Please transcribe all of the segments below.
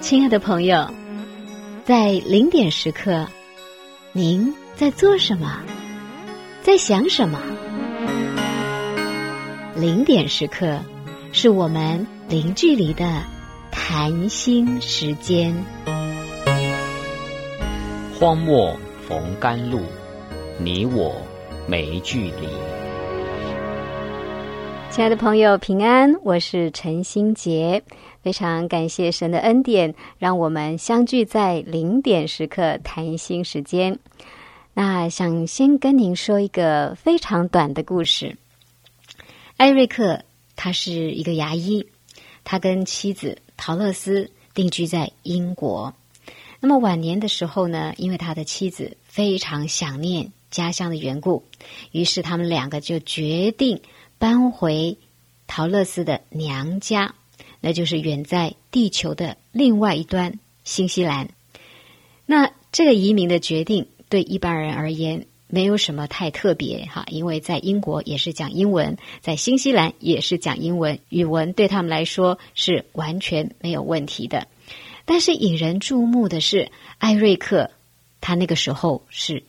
亲爱的朋友，在零点时刻，您在做什么？在想什么？零点时刻是我们零距离的谈心时间。 荒漠逢甘露，你我没距离。 亲爱的朋友，平安，我是陈心洁，非常感谢神的恩典，让我们相聚在零点时刻谈心时间。那想先跟您说一个非常短的故事。艾瑞克他是一个牙医，他跟妻子陶乐斯定居在英国。那么晚年的时候呢，因为他的妻子非常想念家乡的缘故，于是他们两个就决定搬回陶乐斯的娘家，那就是远在地球的另外一端新西兰。那这个移民的决定对一般人而言没有什么太特别哈，因为在英国也是讲英文，在新西兰也是讲英文，语文对他们来说是完全没有问题的。但是引人注目的是，艾瑞克他那个时候是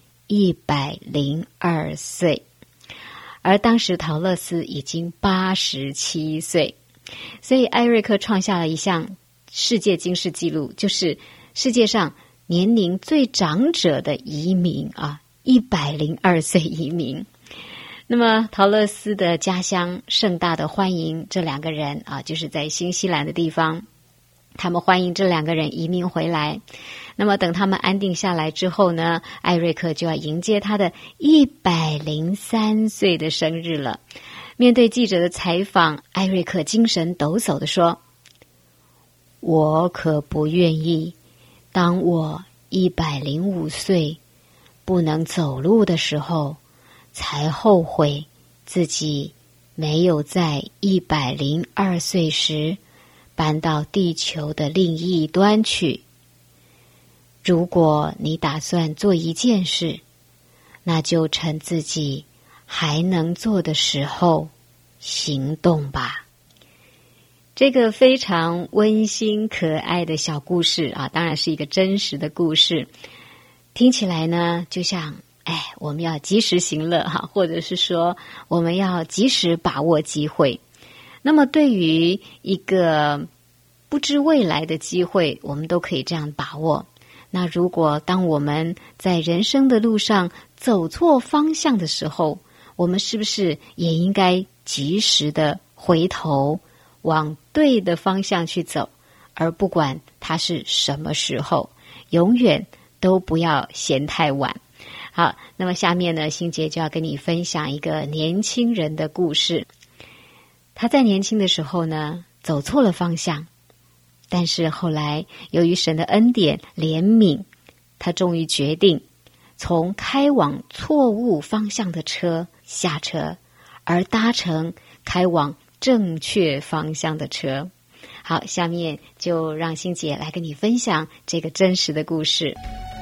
102岁，而当时陶乐斯已经87岁，所以艾瑞克创下了一项世界金氏纪录，就是世界上年龄最长者的移民啊，102岁移民。那么陶乐斯的家乡盛大的欢迎这两个人啊，就是在新西兰的地方，他们欢迎这两个人移民回来。那么等他们安定下来之后呢，艾瑞克就要迎接他的103岁的生日了。面对记者的采访，艾瑞克精神抖擞地说：我可不愿意当我105岁不能走路的时候才后悔自己没有在102岁时搬到地球的另一端去。如果你打算做一件事，那就趁自己还能做的时候行动吧。这个非常温馨可爱的小故事啊，当然是一个真实的故事，听起来呢就像我们要及时行乐哈，或者是说我们要及时把握机会。那么对于一个不知未来的机会，我们都可以这样把握。那如果当我们在人生的路上走错方向的时候，我们是不是也应该及时的回头往对的方向去走，而不管它是什么时候，永远都不要嫌太晚。好，那么下面呢，心洁就要跟你分享一个年轻人的故事。他在年轻的时候呢，走错了方向，但是后来由于神的恩典怜悯，他终于决定从开往错误方向的车下车，而搭乘开往正确方向的车。好，下面就让心洁来跟你分享这个真实的故事。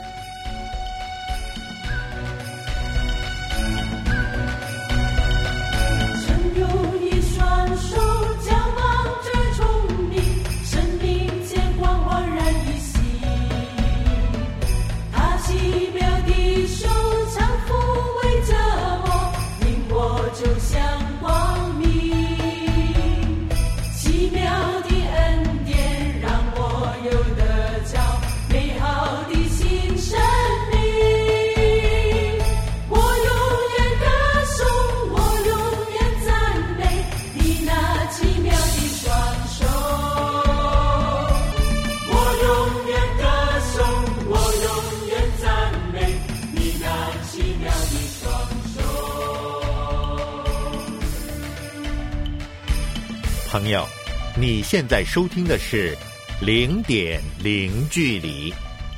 朋友，你现在收听的是零点零距离。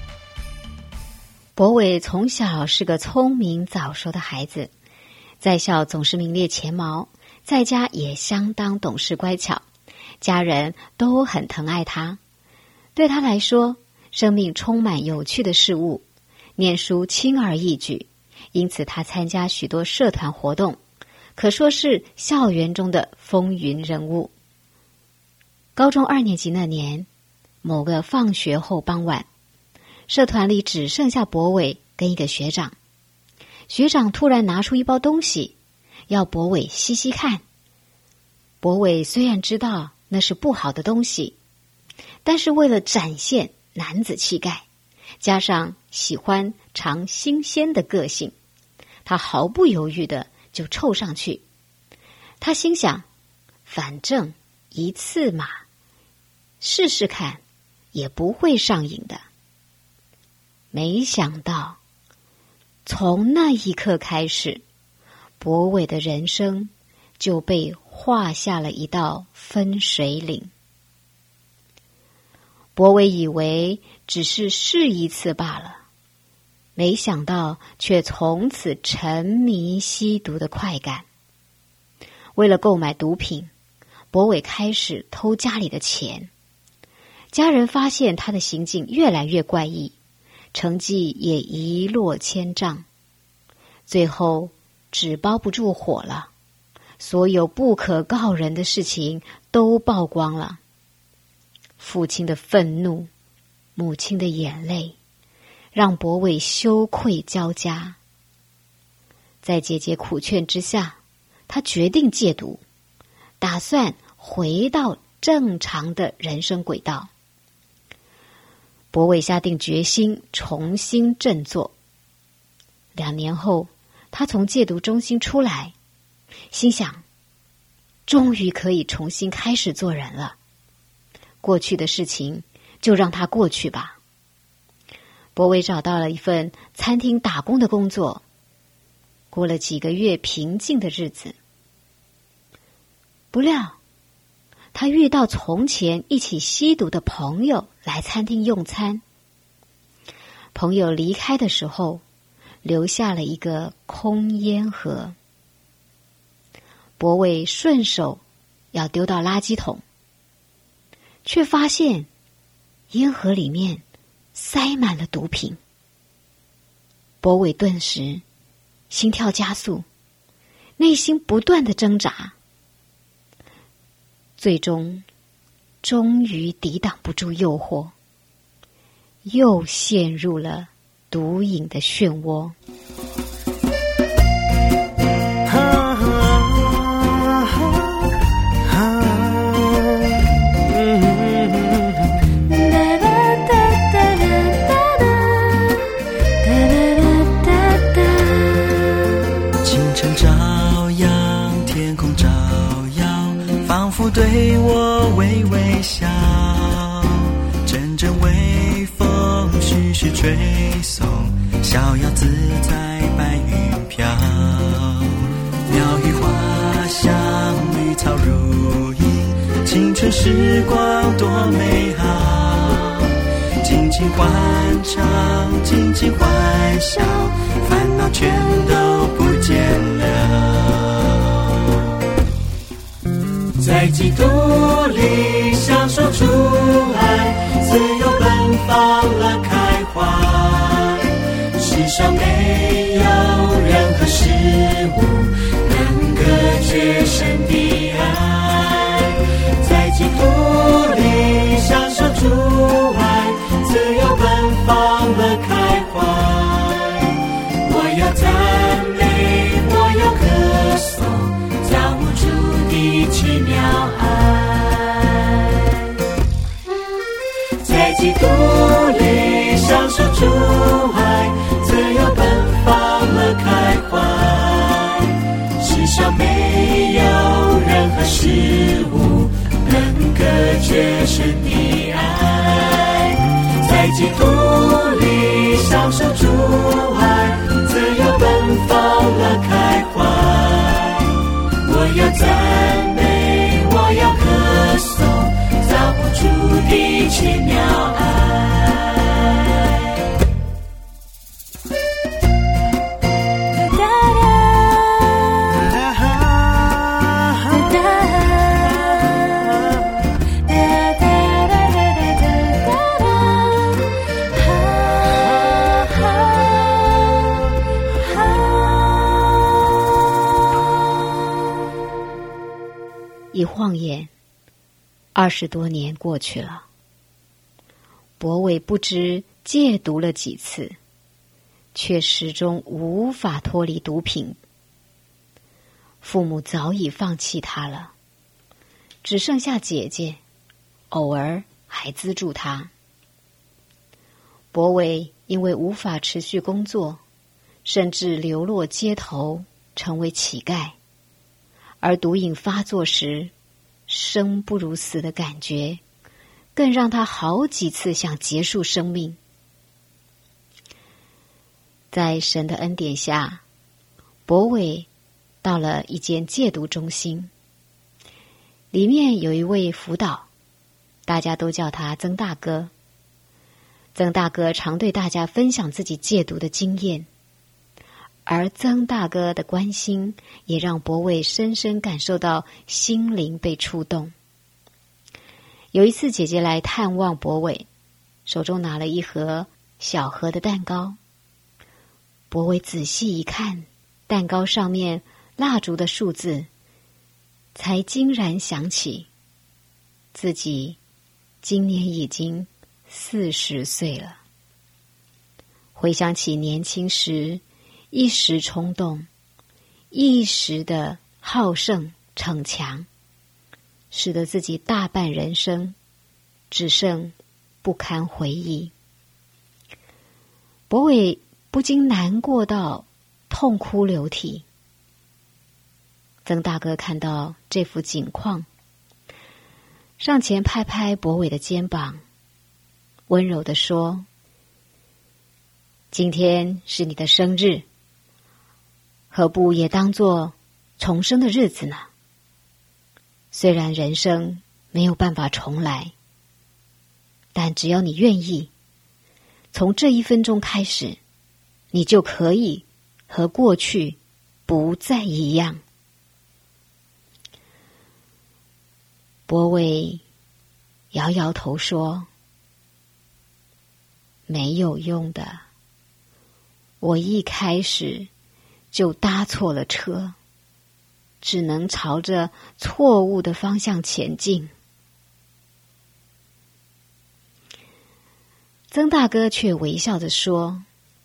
博伟从小是个聪明早熟的孩子，在校总是名列前茅，在家也相当懂事乖巧，家人都很疼爱他。对他来说，生命充满有趣的事物，念书轻而易举，因此他参加许多社团活动，可说是校园中的风云人物。高中2年级那年， 某个放学后傍晚，社团里只剩下博伟跟一个学长。学长突然拿出一包东西，要博伟吸吸看。博伟虽然知道那是不好的东西，但是为了展现男子气概，加上喜欢尝新鲜的个性，他毫不犹豫的就凑上去。他心想，反正一次嘛，试试看也不会上瘾的。没想到从那一刻开始，博伟的人生就被画下了一道分水岭。博伟以为只是试一次罢了，没想到却从此沉迷吸毒的快感。为了购买毒品，博伟开始偷家里的钱。家人发现他的行径越来越怪异，成绩也一落千丈。最后纸包不住火了，所有不可告人的事情都曝光了。父亲的愤怒，母亲的眼泪，让博伟羞愧交加。在姐姐苦劝之下，他决定戒毒，打算回到正常的人生轨道。博伟下定决心重新振作。2年后，他从戒毒中心出来，心想，终于可以重新开始做人了。过去的事情就让它过去吧。博伟找到了一份餐厅打工的工作，过了几个月平静的日子。不料他遇到从前一起吸毒的朋友来餐厅用餐。朋友离开的时候，留下了一个空烟盒。博伟顺手要丢到垃圾桶，却发现烟盒里面塞满了毒品。博伟顿时心跳加速，内心不断的挣扎，最终终于抵挡不住诱惑，又陷入了毒瘾的漩涡。 对我微微笑，阵阵微风徐徐吹送，逍遥自在白云飘。鸟语花香，绿草如茵，青春时光多美好。尽情欢唱，尽情欢笑，烦恼全都不见了。在基督里享受主爱，自由奔放了开怀。世上没有任何事物能隔绝神的爱。在基督里享受主爱，自由奔放了开怀。我要赞美，我要歌颂，造物主的奇妙爱。在基督里享受主爱，自由奔放了开怀。世上没有任何事物能隔绝神的爱。在基督里享受主爱，自由奔放了开怀。我要赞美，我要歌颂，造物主的奇妙爱。 一晃眼，20多年过去了。 柏伟不知戒毒了几次，却始终无法脱离毒品。父母早已放弃他了，只剩下姐姐，偶尔还资助他。柏伟因为无法持续工作，甚至流落街头，成为乞丐。而毒瘾发作时，生不如死的感觉，更让他好几次想结束生命。在神的恩典下，柏伟到了一间戒毒中心，里面有一位辅导，大家都叫他曾大哥。曾大哥常对大家分享自己戒毒的经验，而曾大哥的关心也让柏伟深深感受到心灵被触动。有一次姐姐来探望柏伟，手中拿了一盒小盒的蛋糕。柏伟仔细一看，蛋糕上面蜡烛的数字，才惊然想起自己今年已经40岁了。回想起年轻时一时冲动，一时的好胜逞强，使得自己大半人生只剩不堪回忆。柏伟不禁难过到痛哭流涕。曾大哥看到这幅景况，上前拍拍柏伟的肩膀，温柔地说：今天是你的生日，何不也当作重生的日子呢？虽然人生没有办法重来，但只要你愿意，从这1分钟开始，你就可以和过去不再一样。柏伟摇摇头说：没有用的，我一开始就搭错了车，只能朝着错误的方向前进。曾大哥却微笑着说：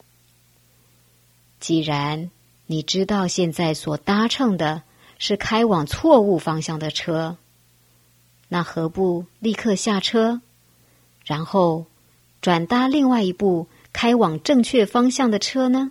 既然你知道现在所搭乘的是开往错误方向的车，那何不立刻下车，然后转搭另外一部开往正确方向的车呢？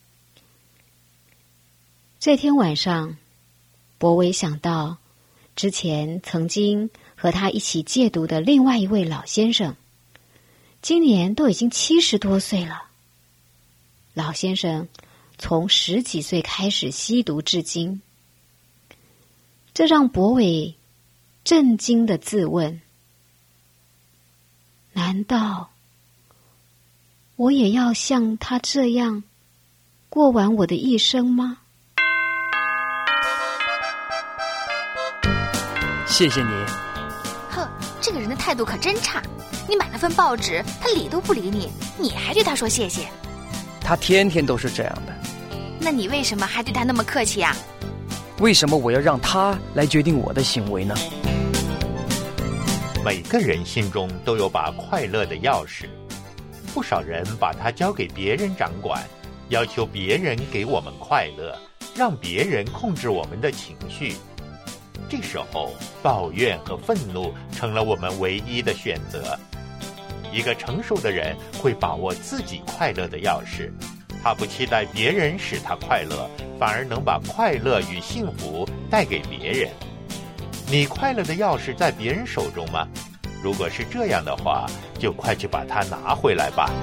这天晚上，柏伟想到之前曾经和他一起戒毒的另外一位老先生，今年都已经70多岁了。老先生从10几岁开始吸毒至今，这让柏伟震惊地自问：难道我也要像他这样过完我的一生吗？ 谢谢你。 哼，这个人的态度可真差，你买了份报纸，他理都不理你，你还对他说谢谢。 他天天都是这样的。 那你为什么还对他那么客气呀？ 为什么我要让他来决定我的行为呢？ 每个人心中都有把快乐的钥匙，不少人把它交给别人掌管，要求别人给我们快乐，让别人控制我们的情绪。这时候，抱怨和愤怒成了我们唯一的选择。一个成熟的人会把握自己快乐的钥匙，他不期待别人使他快乐，反而能把快乐与幸福带给别人。你快乐的钥匙在别人手中吗？如果是这样的话，就快去把它拿回来吧。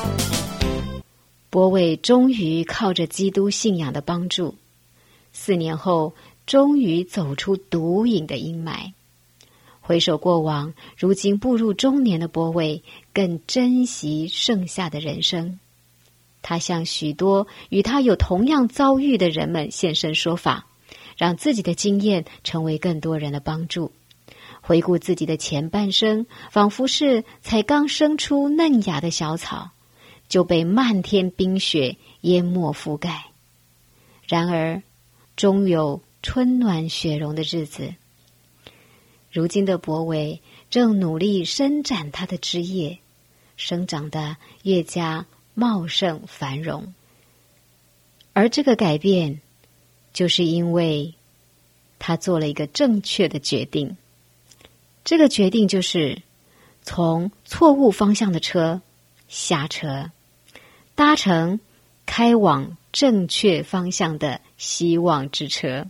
柏伟终于靠着基督信仰的帮助，4年后终于走出毒瘾的阴霾。回首过往，如今步入中年的柏伟更珍惜剩下的人生。他向许多与他有同样遭遇的人们现身说法，让自己的经验成为更多人的帮助。回顾自己的前半生，仿佛是才刚生出嫩芽的小草，就被漫天冰雪淹没覆盖。然而，终有春暖雪融的日子。如今的柏伟正努力伸展他的枝叶， 生长得越加茂盛繁荣。而这个改变，就是因为他做了一个正确的决定。这个决定就是从错误方向的车下车，搭乘开往正确方向的希望之车。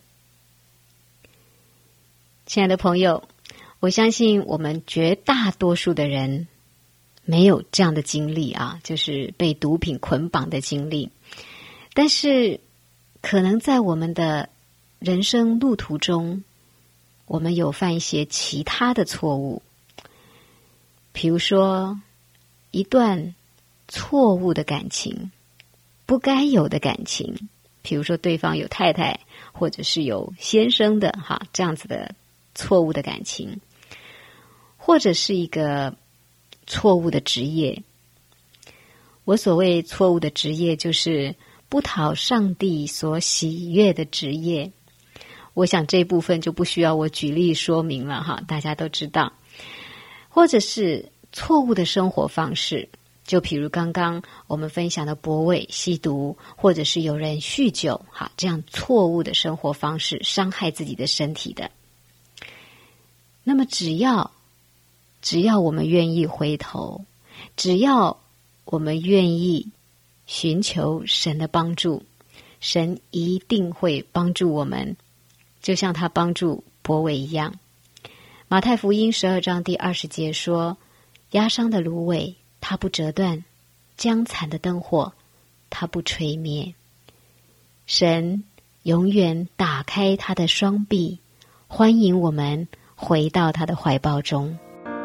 亲爱的朋友，我相信我们绝大多数的人没有这样的经历啊，就是被毒品捆绑的经历。但是可能在我们的人生路途中，我们有犯一些其他的错误，比如说一段错误的感情，不该有的感情，比如说对方有太太或者是有先生的这样子的错误的感情，或者是一个错误的职业。我所谓错误的职业，就是不讨上帝所喜悦的职业。我想这部分就不需要我举例说明了大家都知道。或者是错误的生活方式，就比如刚刚我们分享的博伟吸毒，或者是有人酗酒这样错误的生活方式伤害自己的身体的。那么只要我们愿意回头，只要我们愿意寻求神的帮助，神一定会帮助我们，就像他帮助博伟一样。马太福音12章第20节说，压伤的芦苇它不折断，将残的灯火它不吹灭。神永远打开他的双臂，欢迎我们回到他的怀抱中。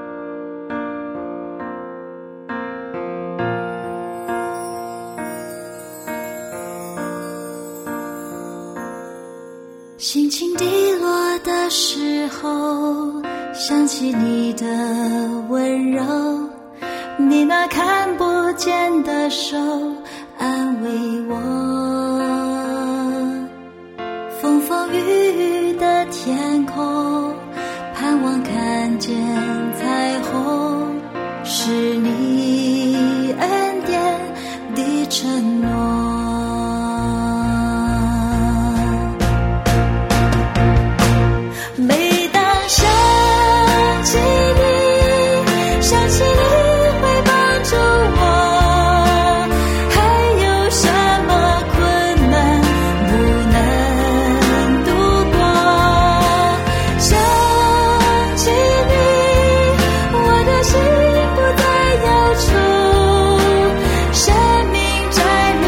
心情低落的时候，想起你的温柔，你那看不见的手安慰我。风风雨雨的天空，盼望看见彩虹，是你恩典的承诺。生命在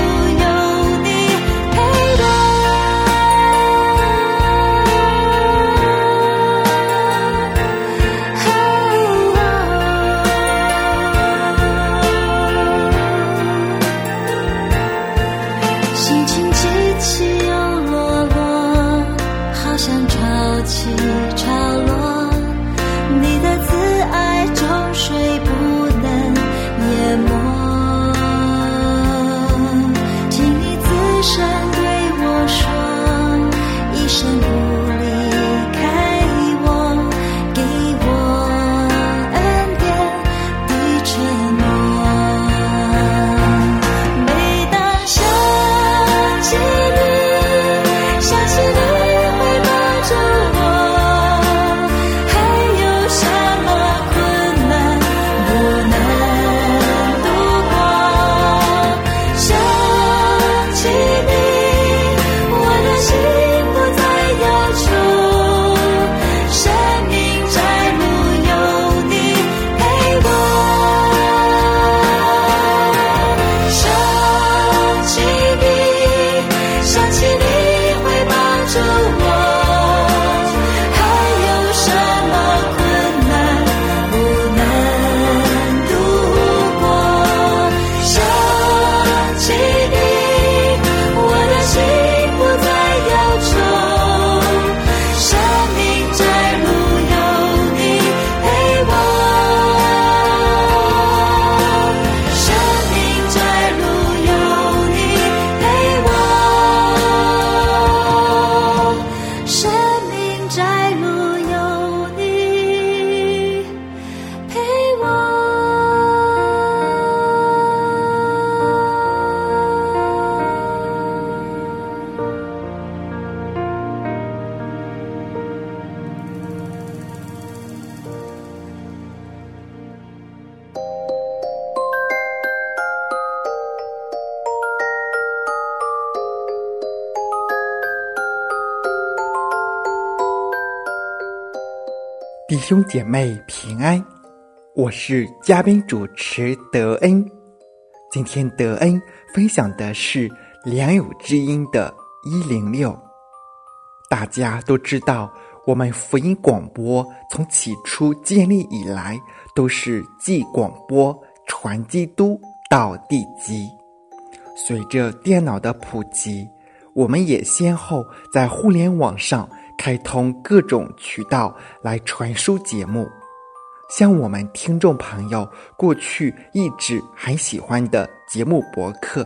弟兄姐妹平安，我是嘉宾主持德恩。今天德恩分享的是良友之音的106。大家都知道，我们福音广播从起初建立以来，都是既广播传基督到地极。随着电脑的普及，我们也先后在互联网上开通各种渠道来传输节目。像我们听众朋友过去一直很喜欢的节目博客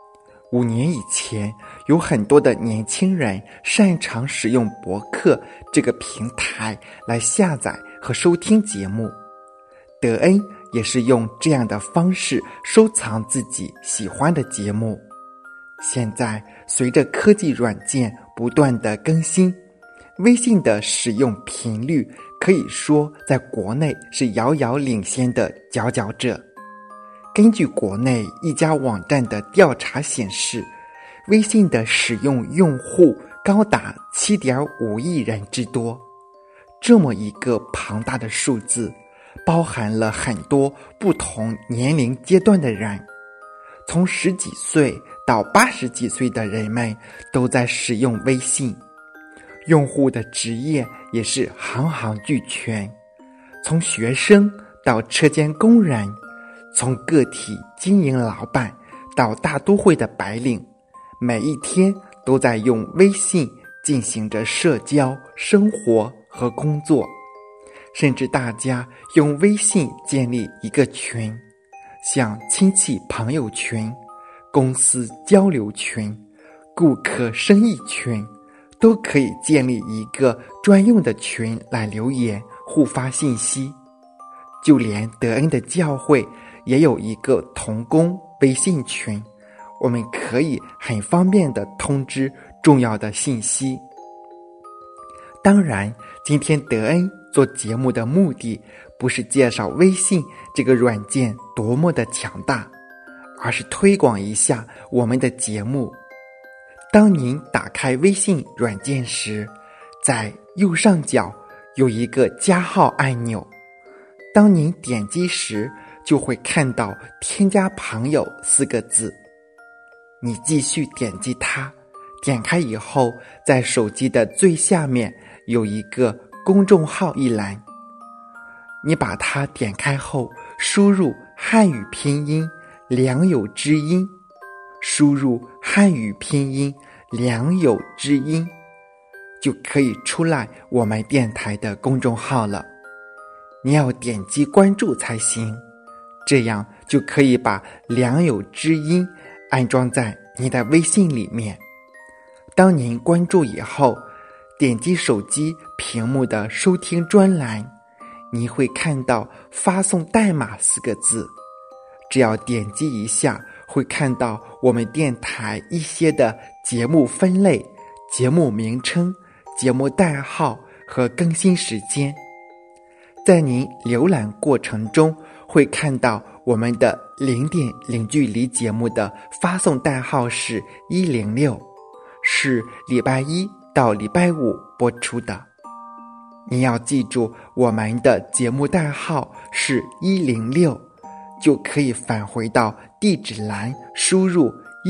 ，5年以前有很多的年轻人擅长使用博客这个平台来下载和收听节目。德恩也是用这样的方式收藏自己喜欢的节目。现在随着科技软件不断的更新，微信的使用频率可以说在国内是遥遥领先的佼佼者。根据国内一家网站的调查显示，微信的使用用户高达 7.5 亿人之多。这么一个庞大的数字，包含了很多不同年龄阶段的人，从10几岁到80几岁的人们都在使用微信。用户的职业也是行行俱全，从学生到车间工人，从个体经营老板到大都会的白领，每一天都在用微信进行着社交、生活和工作。甚至大家用微信建立一个群，像亲戚朋友群、公司交流群、顾客生意群，都可以建立一个专用的群来留言互发信息。就连德恩的教会也有一个同工微信群，我们可以很方便地通知重要的信息。当然，今天德恩做节目的目的不是介绍微信这个软件多么的强大，而是推广一下我们的节目。当您打开微信软件时，在右上角有一个加号按钮，当您点击时就会看到添加朋友4个字。你继续点击它，点开以后，在手机的最下面有一个公众号一栏，你把它点开后，输入汉语拼音良友之音，输入汉语拼音良友之音，就可以出来我们电台的公众号了。你要点击关注才行，这样就可以把良友之音安装在你的微信里面。当您关注以后，点击手机屏幕的收听专栏，你会看到发送代码4个字，只要点击一下，会看到我们电台一些的节目分类、节目名称、节目代号和更新时间。在您浏览过程中，会看到我们的0点零距离节目的发送代号是106，是礼拜一到礼拜五播出的。你要记住我们的节目代号是106，就可以返回到地址栏，输入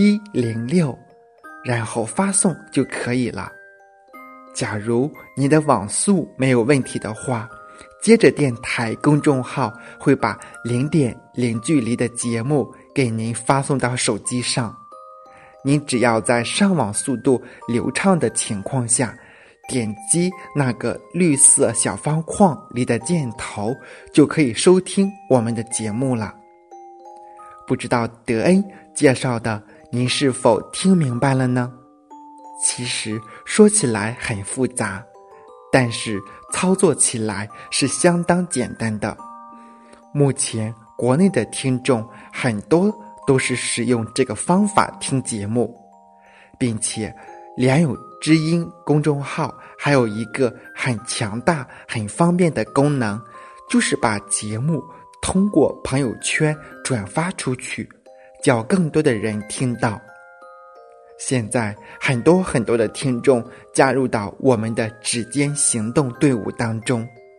106，然后发送就可以了。假如你的网速没有问题的话，接着电台公众号会把0点零距离的节目给您发送到手机上。您只要在上网速度流畅的情况下，点击那个绿色小方框里的箭头，就可以收听我们的节目了。不知道德恩介绍的您是否听明白了呢？其实说起来很复杂，但是操作起来是相当简单的。目前国内的听众很多都是使用这个方法听节目，并且良友之音公众号还有一个很强大很方便的功能，就是把节目通过朋友圈转发出去，叫更多的人听到。现在很多的听众加入到我们的指尖行动队伍当中，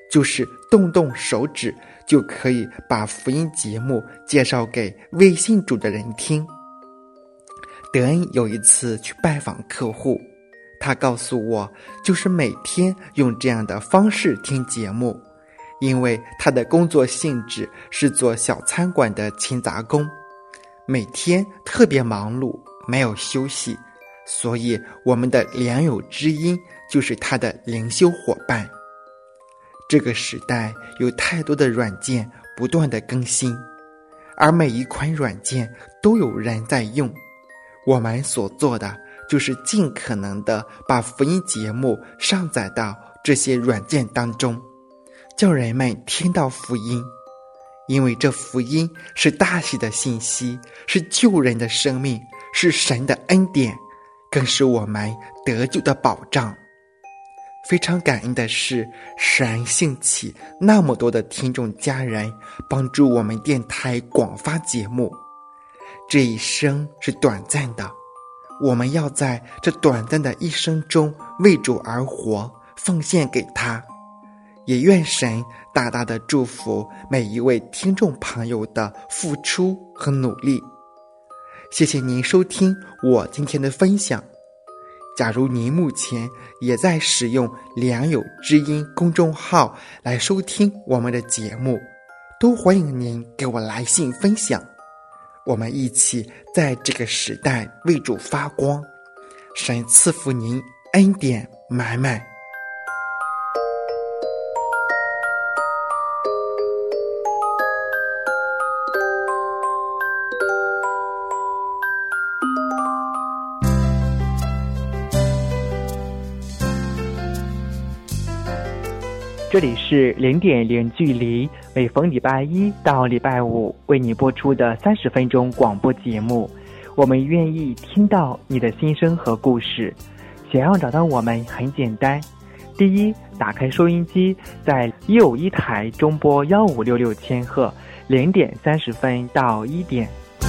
就是动动手指就可以把福音节目介绍给未信主的人听。德恩有一次去拜访客户，他告诉我，就是每天用这样的方式听节目，因为他的工作性质是做小餐馆的勤杂工，每天特别忙碌，没有休息，所以我们的良友之音就是他的灵修伙伴。这个时代有太多的软件不断的更新，而每一款软件都有人在用。我们所做的就是尽可能的把福音节目上载到这些软件当中，叫人们听到福音。因为这福音是大喜的信息，是救人的生命，是神的恩典，更是我们得救的保障。非常感恩的是，神兴起那么多的听众家人，帮助我们电台广发节目。这一生是短暂的，我们要在这短暂的一生中为主而活，奉献给他。也愿神大大的祝福每一位听众朋友的付出和努力。谢谢您收听我今天的分享。假如您目前也在使用良友之音公众号来收听我们的节目，都欢迎您给我来信分享，我们一起在这个时代为主发光。神赐福您恩典满满。 这里是0.0距离，每逢礼拜一到礼拜五为你播出的30分钟广播节目。我们愿意听到你的心声和故事。想要找到我们很简单，第一，打开收音机，在151台中波1566千赫0点30分到1点。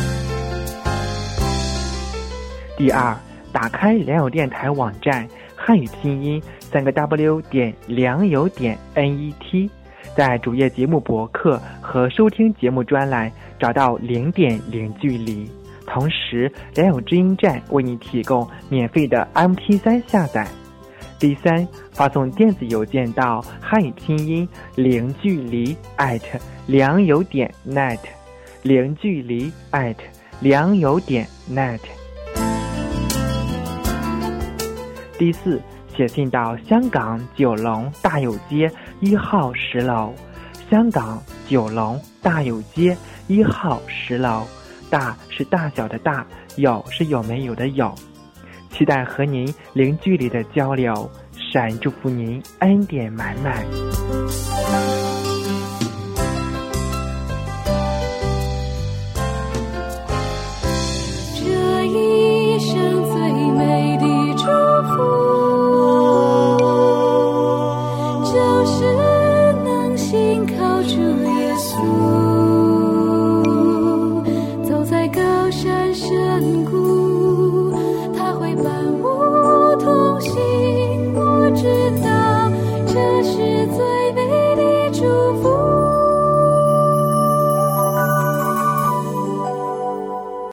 第二，打开良友电台网站汉语拼音3W 点良友点 net， 在主页节目博客和收听节目专栏找到0.0距离。同时，良友之音站为你提供免费的 MP3 下载。第三，发送电子邮件到汉语拼音0距离良友点 net， 0距离良友点 net。第四，写信到香港九龙大有街1号10楼，香港九龙大有街1号10楼，大是大小的大，有是有没有的有。期待和您零距离的交流，神祝福您恩典满满。 这一生最美的祝福，就是能信靠主耶稣。